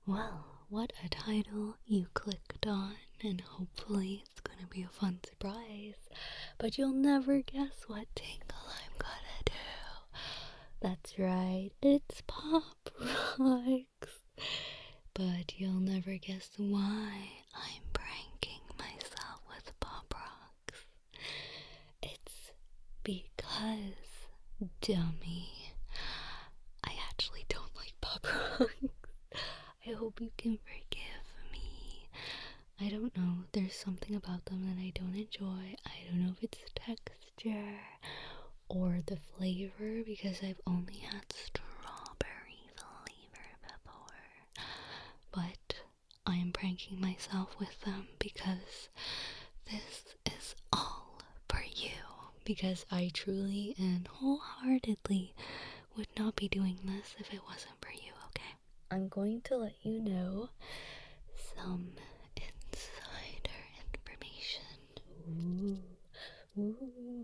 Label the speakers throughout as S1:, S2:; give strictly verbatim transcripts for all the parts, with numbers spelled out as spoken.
S1: Well, what a title you clicked on, and hopefully it's gonna be a fun surprise. But you'll never guess what tingle I'm gonna do. That's right, it's Pop Rocks. But you'll never guess why I'm pranking myself with Pop Rocks. It's because, dummy, I actually don't like Pop Rocks. I hope you can forgive me. I don't know, there's something about them that I don't enjoy. I don't know if it's texture or the flavor, because I've only had strawberry flavor before. But I am pranking myself with them because this is all for you. Because I truly and wholeheartedly would not be doing this if it wasn't for you, okay? I'm going to let you know some insider information. Ooh, ooh.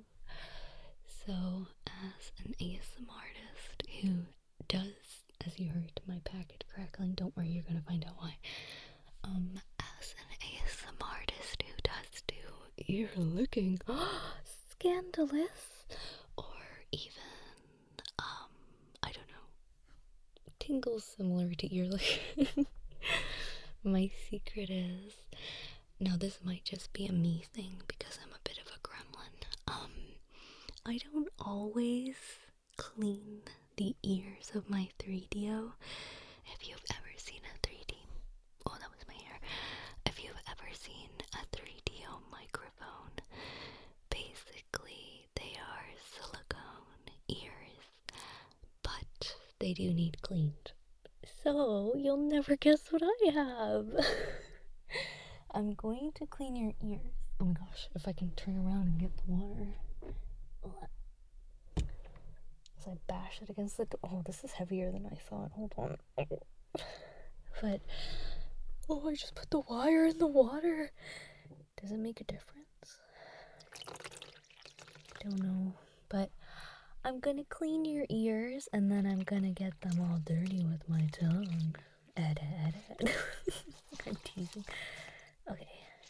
S1: So, as an A S M R artist who does, as you heard my package crackling, don't worry, you're gonna find out why. Um, as an A S M R artist who does do ear licking, scandalous, or even, um, I don't know, tingles similar to ear licking. My secret is, now this might just be a me thing because I'm a bit of a gremlin. Um, I don't always clean the ears of my three D O. If you've ever seen a three D, oh, that was my hair. If you've ever seen a three D O microphone, basically they are silicone ears, but they do need cleaned. So you'll never guess what I have. I'm going to clean your ears. Oh my gosh, if I can turn around and get the water. As I bash it against the door. Oh, this is heavier than I thought. Hold on. But, oh, I just put the wire in the water. Does it make a difference? I don't know. But I'm gonna clean your ears and then I'm gonna get them all dirty with my tongue. Edit, edit. I'm teasing. Okay.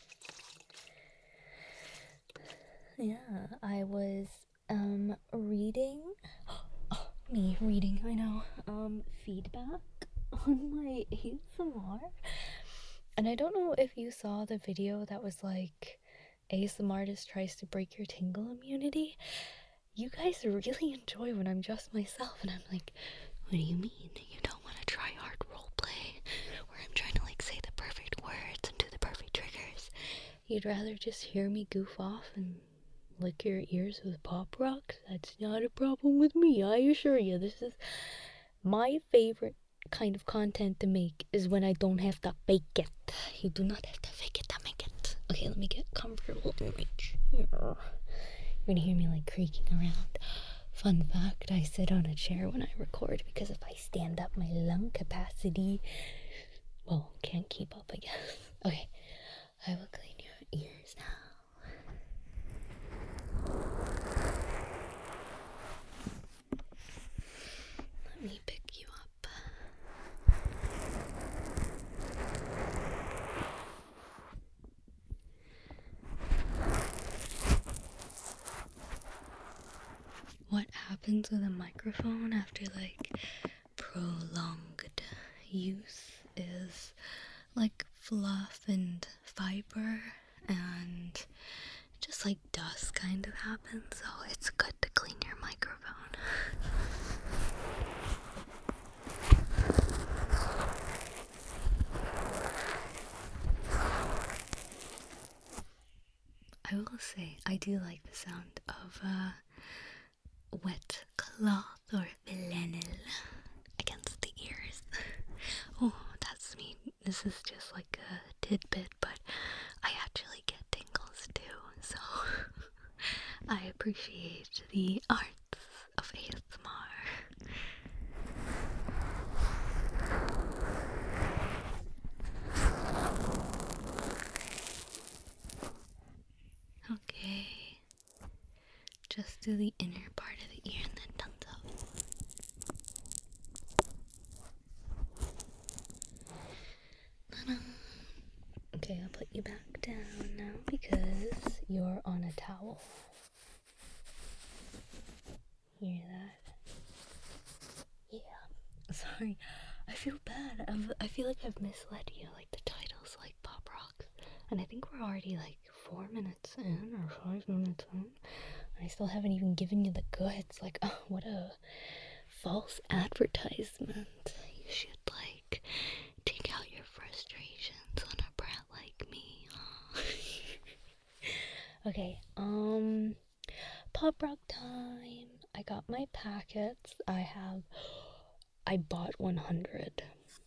S1: Yeah, I was um reading oh, me reading, I know. Um feedback on my A S M R. And I don't know if you saw the video that was like A S M R artist tries to break your tingle immunity. You guys really enjoy when I'm just myself, and I'm like, what do you mean? You don't want to try hard roleplay where I'm trying to like say the perfect words and do the perfect triggers. You'd rather just hear me goof off and lick your ears with Pop Rocks? That's not a problem with me, I assure you. This is my favorite kind of content to make, is when I don't have to fake it. You do not have to fake it to make it. Okay, let me get comfortable in my chair. You're gonna hear me like creaking around. Fun fact, I sit on a chair when I record because if I stand up, my lung capacity, well, can't keep up, I guess. Okay, I will clean your ears now. Let me pick you up. What happens with a microphone after like prolonged use is like fluff and fiber and just like dust kind of happens, so it's good to clean your microphone. I will say, I do like the sound of uh, wet cloth or flannel against the ears. Oh, that's me. This is just like a tidbit, but I actually get tingles too, so I appreciate the arts of A S M R. Okay, just do the inner part of the ear and then tongues out. Sorry, I feel bad. I've, I feel like I've misled you. Like, the title's like Pop Rocks, and I think we're already like four minutes in or five minutes in. I still haven't even given you the goods. Like, oh, what a false advertisement. You should, like, take out your frustrations on a brat like me. Okay, um, Pop Rock time. I got my packets. I have, I bought one hundred.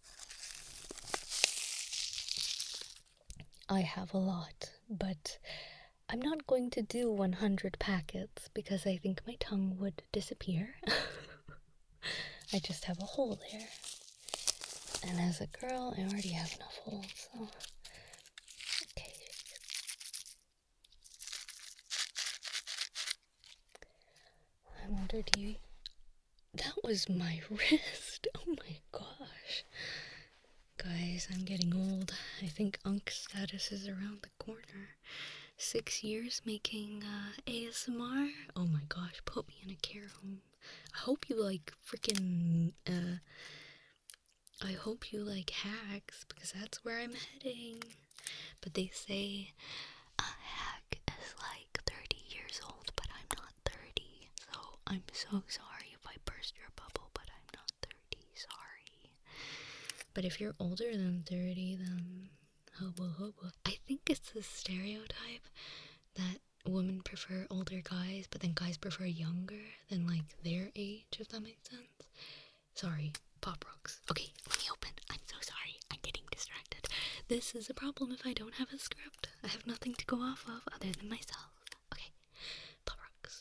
S1: I have a lot, but I'm not going to do one hundred packets because I think my tongue would disappear. I just have a hole there. And as a girl, I already have enough holes, so. Okay. I wonder, do you. That was my wrist. Oh my gosh. Guys, I'm getting old. I think Unk status is around the corner. Six years making uh, A S M R? Oh my gosh, put me in a care home. I hope you like freaking, uh, I hope you like hacks, because that's where I'm heading. But they say a hack is like thirty years old, but I'm not thirty. So I'm so sorry if I burst your bubble, but I'm not thirty. Sorry. But if you're older than thirty, then hobo hobo. I think it's a stereotype that women prefer older guys, but then guys prefer younger than like their age, if that makes sense. Sorry, Pop Rocks. Okay, let me open. I'm so sorry. I'm getting distracted. This is a problem if I don't have a script. I have nothing to go off of other than myself. Okay, Pop Rocks.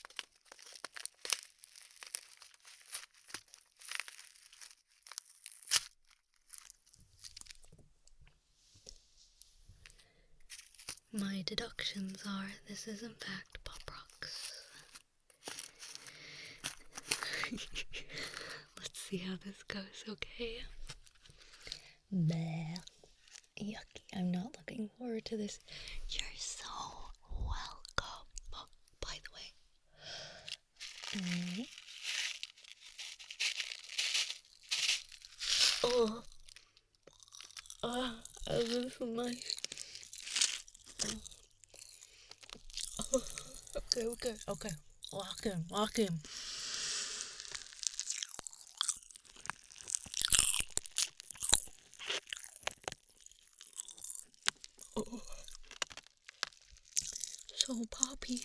S1: My deductions are this is in fact Pop Rocks. Let's see how this goes, okay? Bleh. Yucky. I'm not looking forward to this. You're so welcome. Oh, by the way. Mm. Oh. Ah, oh, this is nice. Oh. Okay, okay, okay. Lock in, lock in. Oh. So poppy.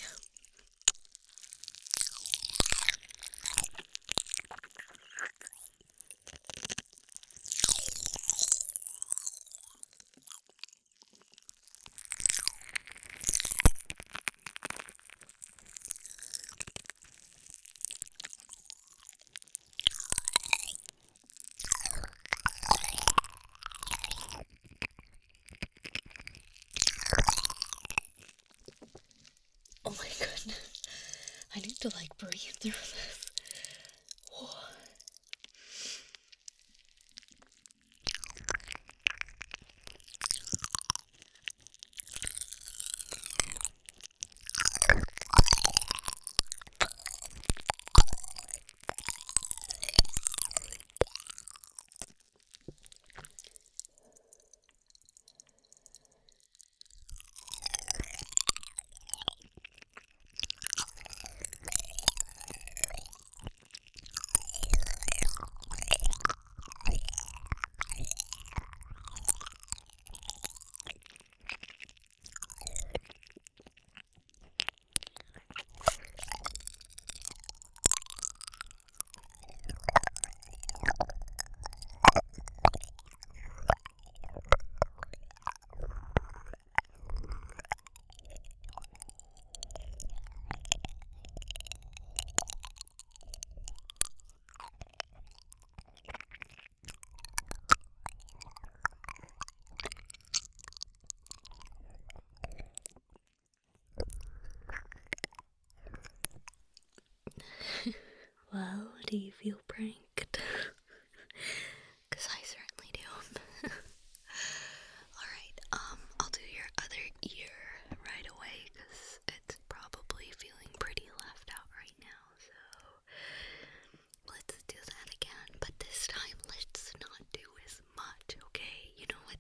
S1: Oh my goodness. I need to like breathe through this. Whoa.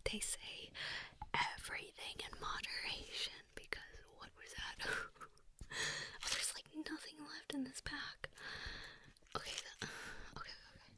S1: they say everything in moderation, because what was that? Oh, there's like nothing left in this pack. Okay, that, okay, okay.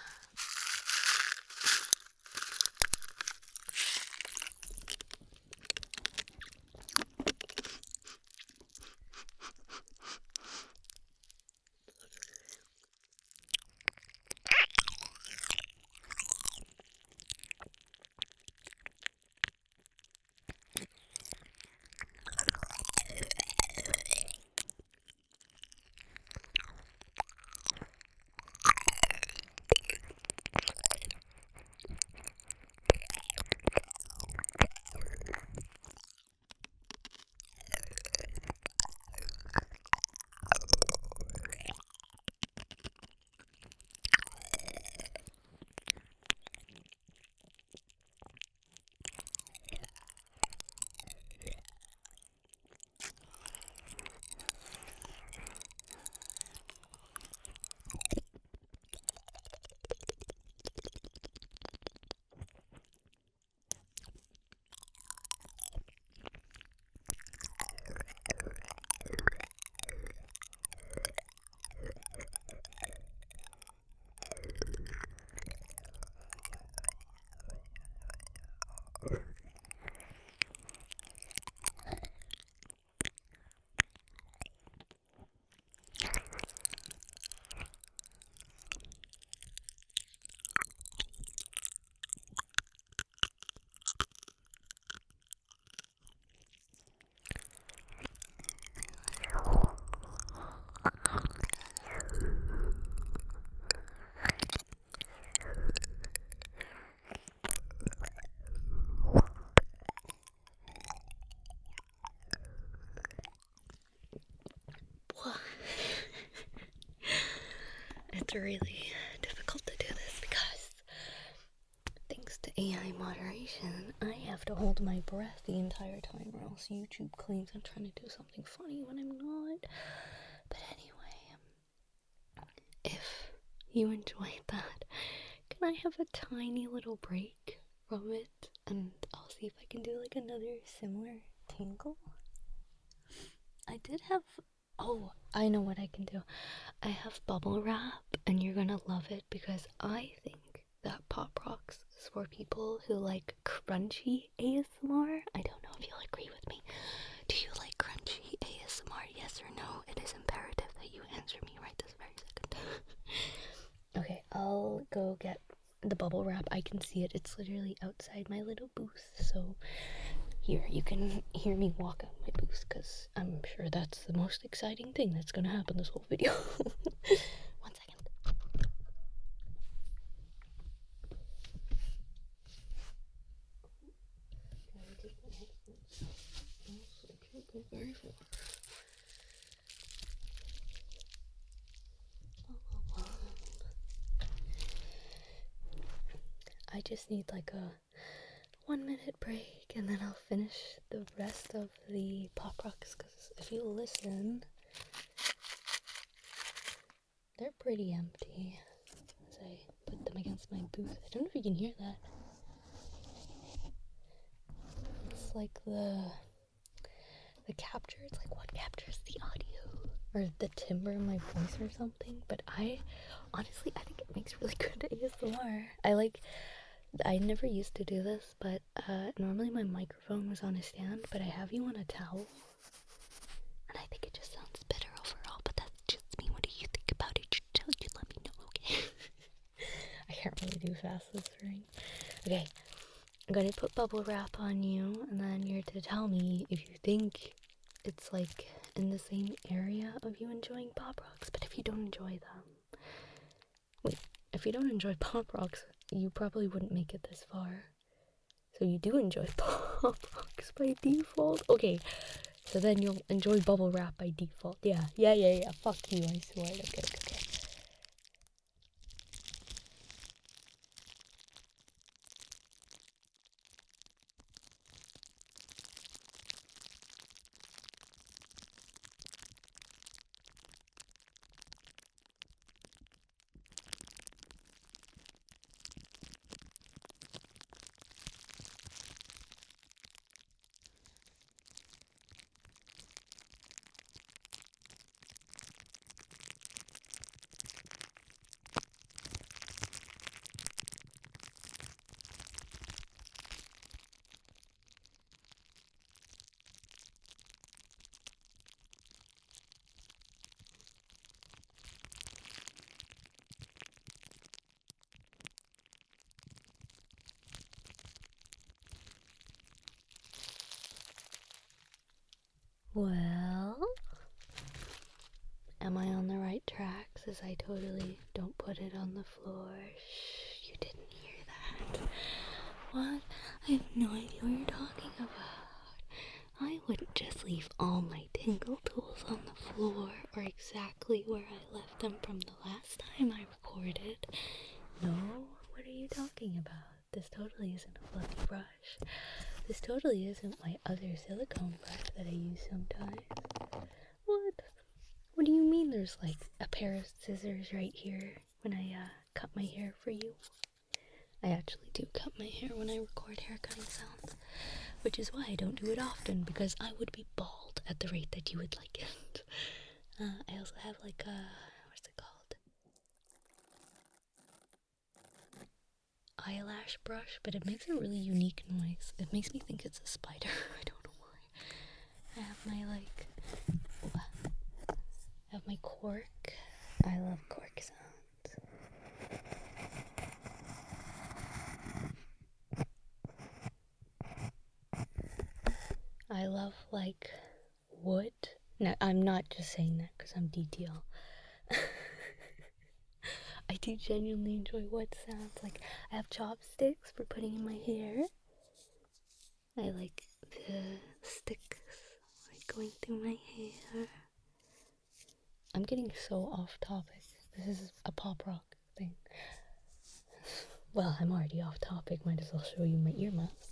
S1: It's really difficult to do this because, thanks to A I moderation, I have to hold my breath the entire time, or else YouTube claims I'm trying to do something funny when I'm not. But anyway, if you enjoyed that, can I have a tiny little break from it, and I'll see if I can do like another similar tingle? I did have, oh, I know what I can do. I have bubble wrap, and you're gonna love it because I think that Pop Rocks is for people who like crunchy A S M R. I don't know if you'll agree with me. Do you like crunchy A S M R? Yes or no? It is imperative that you answer me right this very second. Okay, I'll go get the bubble wrap. I can see it. It's literally outside my little booth, so here, you can hear me walk out my booth, because I'm sure that's the most exciting thing that's gonna happen this whole video. One second. Very far. I just need like a one minute break, and then I'll finish the rest of the Pop Rocks, because if you listen, they're pretty empty as I put them against my booth. I don't know if you can hear that. It's like the the capture, it's like what captures the audio, or the timbre in my voice or something. But I honestly, I think it makes really good A S M R. I like, I never used to do this, but uh, normally my microphone was on a stand, but I have you on a towel, and I think it just sounds better overall. But that's just me. What do you think about it? You, you let me know, okay? I can't really do fast whispering. Okay, I'm gonna put bubble wrap on you, and then you're to tell me if you think it's like in the same area of you enjoying Pop Rocks. But if you don't enjoy them, wait, if you don't enjoy Pop Rocks, you probably wouldn't make it this far. So you do enjoy Pop Rocks by default. Okay, so then you'll enjoy bubble wrap by default. Yeah, yeah, yeah, yeah. Fuck you, I swear. Okay, okay, okay. glasses. I totally don't put it on the floor. Shh, you didn't hear that. What? I have no idea what you're talking about. I wouldn't just leave all my tingle tools on the floor or exactly where I left them from the last time I recorded. No, what are you talking about? This totally isn't a fluffy brush. This totally isn't my other silicone brush that I use sometimes. What? What do you mean there's like a pair of scissors right here when I uh, cut my hair for you? I actually do cut my hair when I record hair cutting sounds, which is why I don't do it often, because I would be bald at the rate that you would like it. Uh, I also have like a, what's it called? Eyelash brush, but it makes a really unique noise. It makes me think it's a spider. I don't know why. I have my like, I have my cork. I love cork sounds. I love like wood. No, I'm not just saying that because I'm D T L. I do genuinely enjoy wood sounds. Like, I have chopsticks for putting in my hair. I like the sticks like going through my hair. I'm getting so off topic. This is a pop rock thing. Well, I'm already off topic. Might as well show you my earmuffs.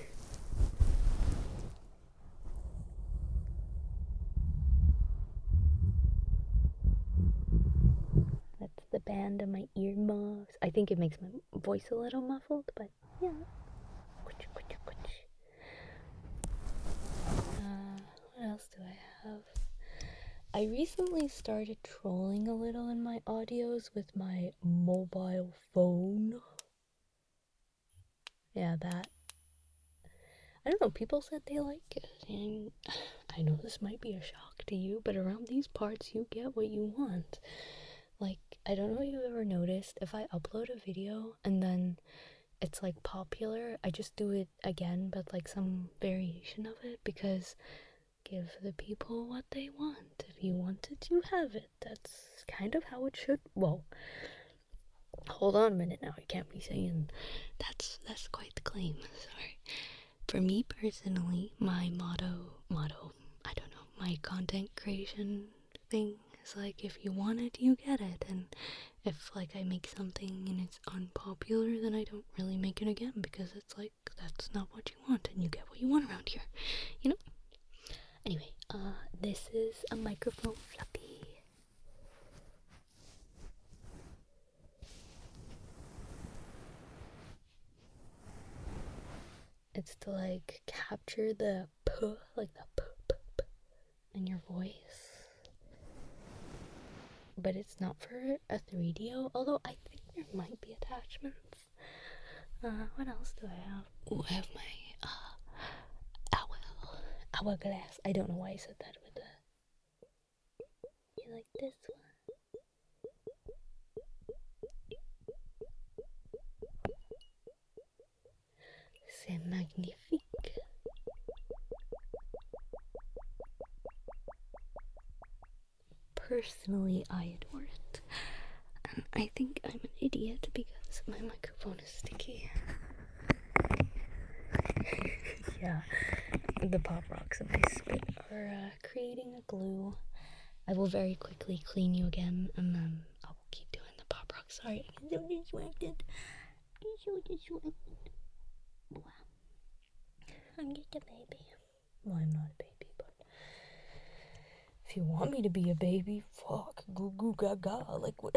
S1: That's the band of my earmuffs. I think it makes my voice a little muffled, but yeah. Uh, what else do I have? I recently started trolling a little in my audios with my mobile phone. Yeah, that. I don't know, people said they like it, and I know this might be a shock to you, but around these parts you get what you want. Like, I don't know if you've ever noticed, if I upload a video and then it's like popular, I just do it again, but like some variation of it, because give the people what they want. If you want it, you have it. That's kind of how it should. Well, hold on a minute now. I can't be saying that's that's quite the claim. Sorry. For me personally, my motto, motto, I don't know, my content creation thing is like, if you want it, you get it. And if like I make something and it's unpopular, then I don't really make it again, because it's like, that's not what you want, and you get what you want around here, you know? Anyway, uh, this is a microphone fluffy. It's to like capture the p, like the p, p, p in your voice. But it's not for a three D O, although I think there might be attachments. Uh, what else do I have? Oh, I have my, uh, owl, hourglass. I don't know why I said that with the, you like this one? C'est magnifique. Personally, I adore it. And I think I'm an idiot because my microphone is sticky. Yeah, the pop rocks in my spit are uh, creating a glue. I will very quickly clean you again, and then I'll keep doing the pop rocks. Sorry, I get so distracted. I'm so distracted. Wow. I'm just a baby. Well, I'm not a baby, but if you want me to be a baby, fuck, goo goo gaga, like what?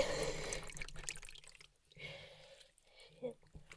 S1: Shit.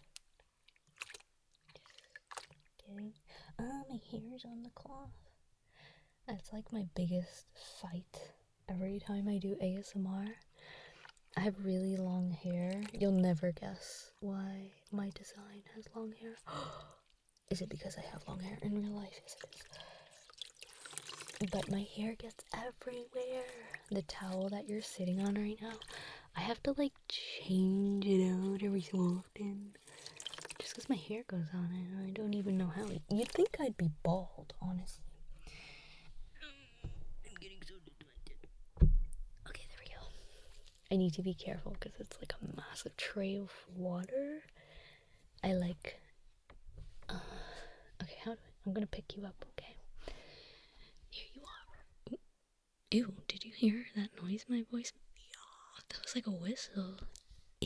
S1: Kidding. Ah, my hair's on the cloth. That's like my biggest fight. Every time I do A S M R, I have really long hair. You'll never guess why my design has long hair. Is it because I have long hair in real life? Yes, it is. But my hair gets everywhere. The towel that you're sitting on right now, I have to like change it out every so often. Just because my hair goes on it, and I don't even know how. You'd think I'd be bald, honestly. I'm getting so distracted. Okay, there we go. I need to be careful because it's like a massive tray of water. I like, uh, okay, how do I, I'm gonna pick you up, okay? Here you are. Ooh. Ew, did you hear that noise my voice? Yeah, that was like a whistle. Ew.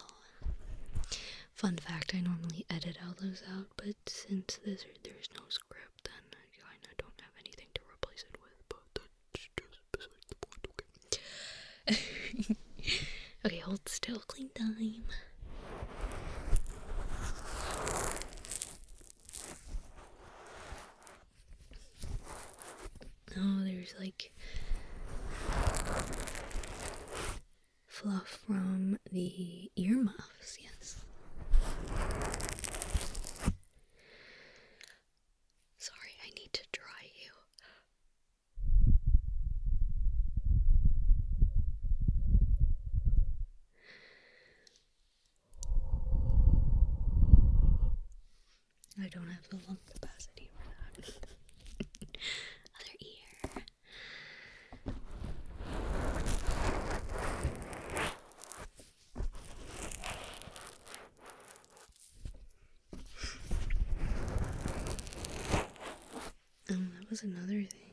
S1: Fun fact, I normally edit all those out, but since this, there's no script, then I kinda don't have anything to replace it with, but that's just beside the point, okay? Okay, hold still, clean time. Oh, there's like fluff from the earmuffs, yes. Sorry, I need to dry you. I don't have the lung capacity for that. Other ear. Um, that was another thing.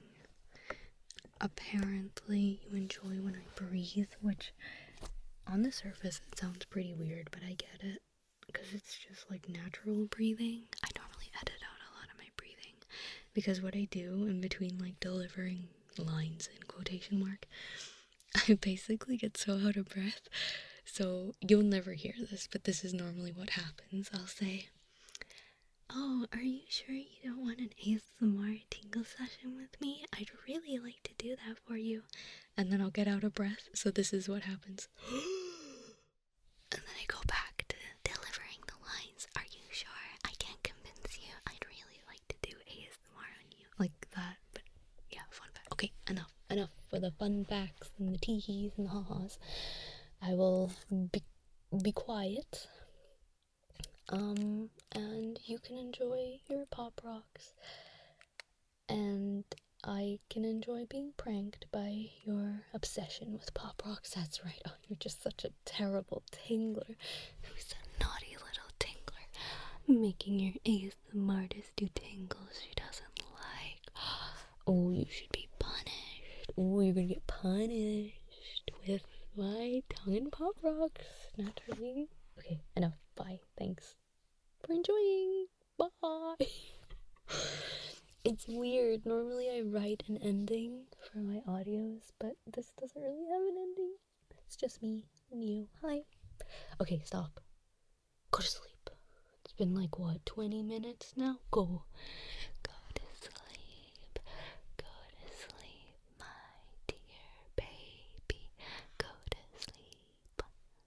S1: Apparently, you enjoy when I breathe, which on the surface it sounds pretty weird, but I get it because it's just like natural breathing. I normally edit out a lot of my breathing because what I do in between like delivering lines in quotation mark, I basically get so out of breath. So you'll never hear this, but this is normally what happens. I'll say, "Oh, are you sure you don't want an A S M R tingle session with me? I'd really like to do that for you." And then I'll get out of breath. So this is what happens. And then I go back to delivering the lines. "Are you sure? I can't convince you. I'd really like to do A S M R on you." Like that. But yeah, fun fact. Okay, enough. Enough for the fun facts and the teehees and the ha-has. I will be, be quiet. Um, and you can enjoy your Pop Rocks. And I can enjoy being pranked by your obsession with Pop Rocks. That's right. Oh, you're just such a terrible tingler. Who's a naughty little tingler? Making your A S M R artist do tingles she doesn't like. Oh, you should be punished. Oh, you're gonna get punished with my tongue and Pop Rocks. Naturally. Okay, enough. Bye. Thanks for enjoying. Bye. It's weird. Normally I write an ending for my audios, but this doesn't really have an ending. It's just me and you. Hi. Okay, stop. Go to sleep. It's been like, what, twenty minutes now? Go. Go to sleep. Go to sleep, my dear baby. Go to sleep.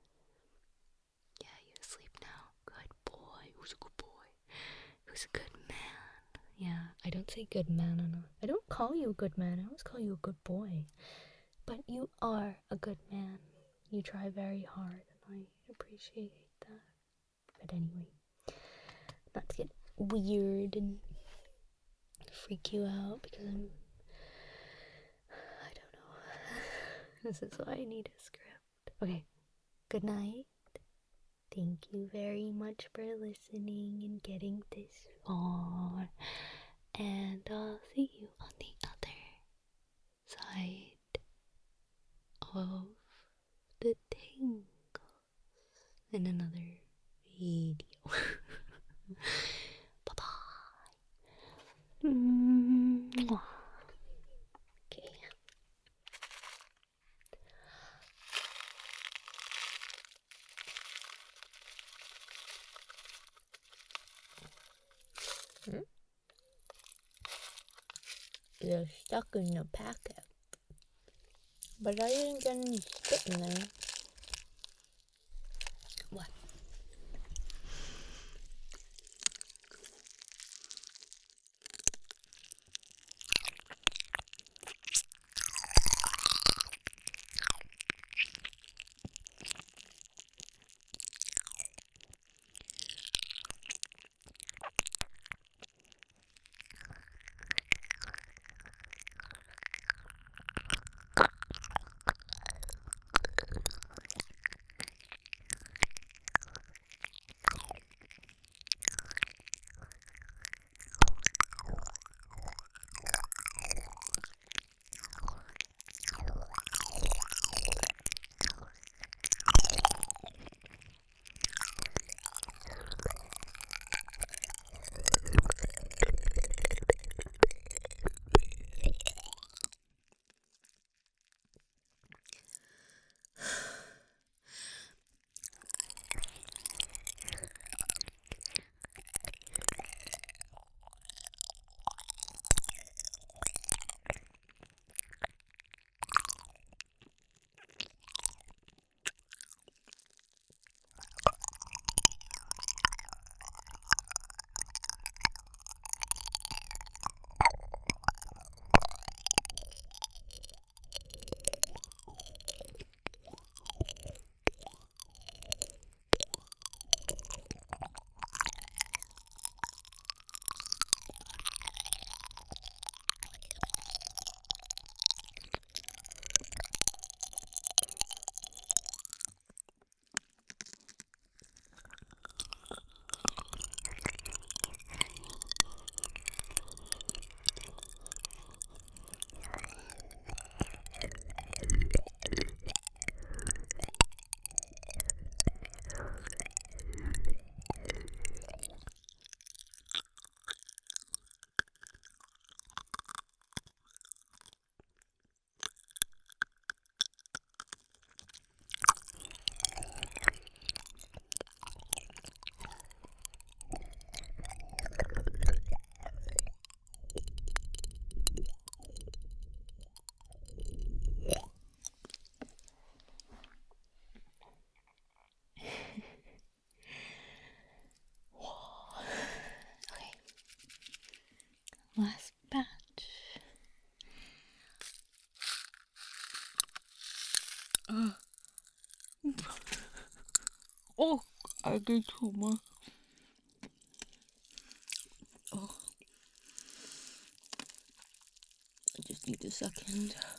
S1: Yeah, you asleep now. Good boy. Who's a good boy? Who's a good man? Yeah, I don't say good man enough. I don't call you a good man. I always call you a good boy. But you are a good man. You try very hard, and I appreciate that. But anyway, not to get weird and freak you out because I'm... I don't know. This is why I need a script. Okay, good night. Thank you very much for listening and getting this far. And I'll see you on the other side of the tingles in another video. Bye-bye. Mwah. Okay. Hmm? They're stuck in the packet. But I didn't get any spit in there. What? Oh, I did too much. Oh. I just need a second.